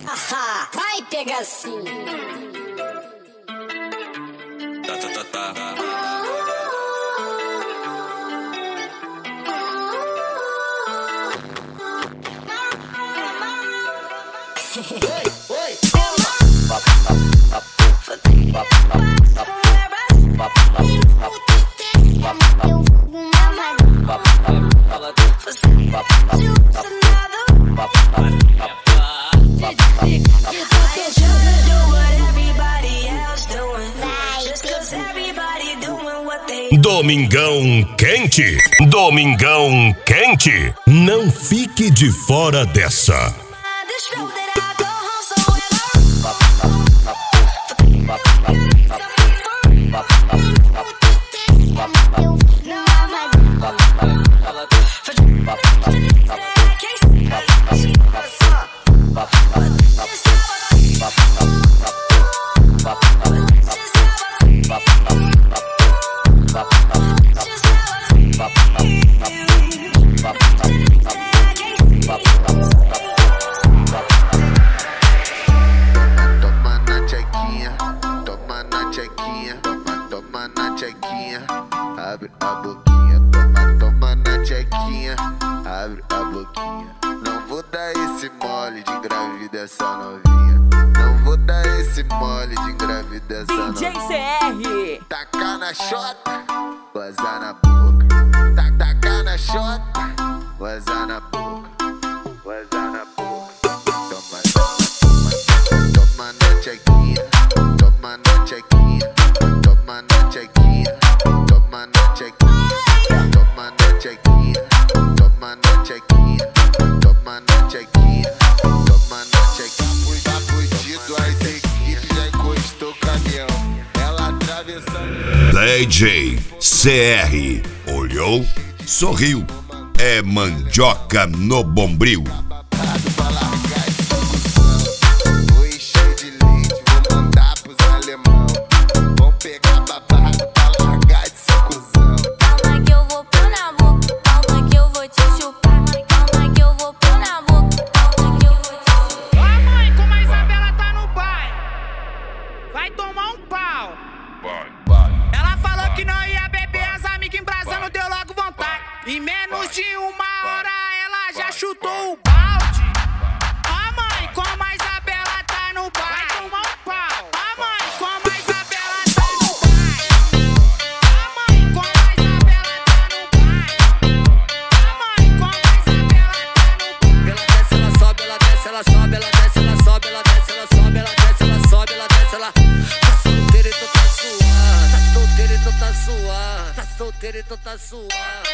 Vai pegar sim. Domingão quente, Domingão quente. Não fique de fora dessa. Abre a boquinha, toma na tchequinha. Abre a boquinha. Não vou dar esse mole de engravida essa novinha. Não vou dar esse mole de engravida essa novinha. DJ CR. Tacar na xota, vazar na boca. Tacar na xota, vazar na boca. Vazar na boca. Toma na tchequinha. Toma na tchequinha. Toma na tchequinha. Toma na tchequinha. Toma na tchequinha. Toma na tchequinha. Toma na tchequinha. Toma na tchequinha. Tá fudido, as equipes já encostou o caminhão. Ela atravessando. DJ CR. Olhou, sorriu. É mandioca no bombril. Em menos de uma hora ela já chutou o balde. A mãe, como a Isabela tá no baile. Vai tomar um pau. A mãe, como a Isabela tá no baile. A mãe, como a Isabela tá no baile. A mãe, como a Isabela tá no baile. Ela desce, ela sobe, ela desce, ela sobe, ela desce, ela sobe, ela desce, ela sobe, ela desce, ela sobe, ela desce, ela. Tá solteira e tu tá suando. Tá solteira e tu tá suando. Tá solteira e tu tá suando.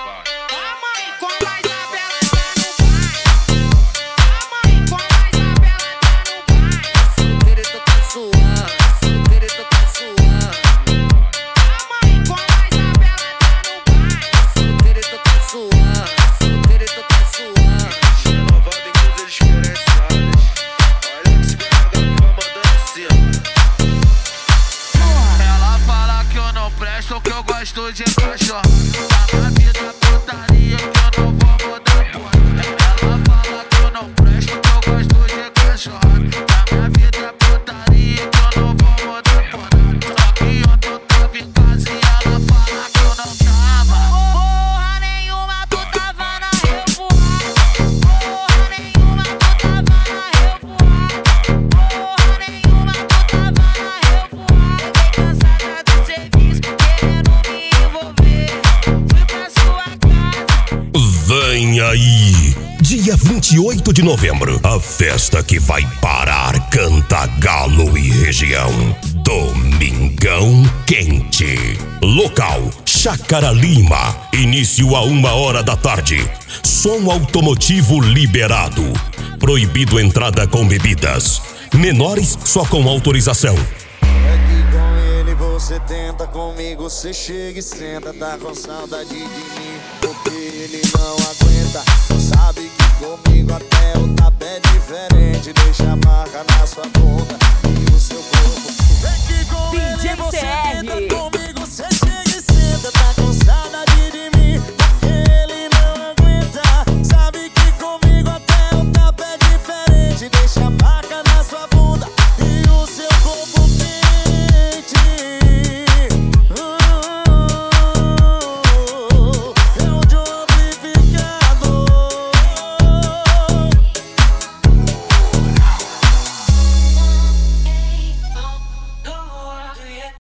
Que eu gosto de cachorro. Tá na vida putaria que eu não vou mudar. Ela fala que eu não presto, que eu gosto de cachorro. Tá na vida putaria que eu não vou mudar. Só que ontem eu tava em casa e ela fala que eu não tava. Porra nenhuma, tu tava na revoada. Porra nenhuma, tu tava na revoada. Porra nenhuma, tu tava na revoada. Fiquei cansada do serviço. Vem aí, dia 28 de novembro, a festa que vai parar Cantagalo e região. Domingão quente. Local, Chácara Lima. Início a 1h da tarde. Som automotivo liberado. Proibido entrada com bebidas. Menores só com autorização. Você tenta comigo, você chega e senta. Tá com saudade de mim, porque ele não aguenta. Sabe que comigo até o tapa é diferente. Deixa a marca na sua bunda e o seu corpo. Vem que comigo, você tenta comigo.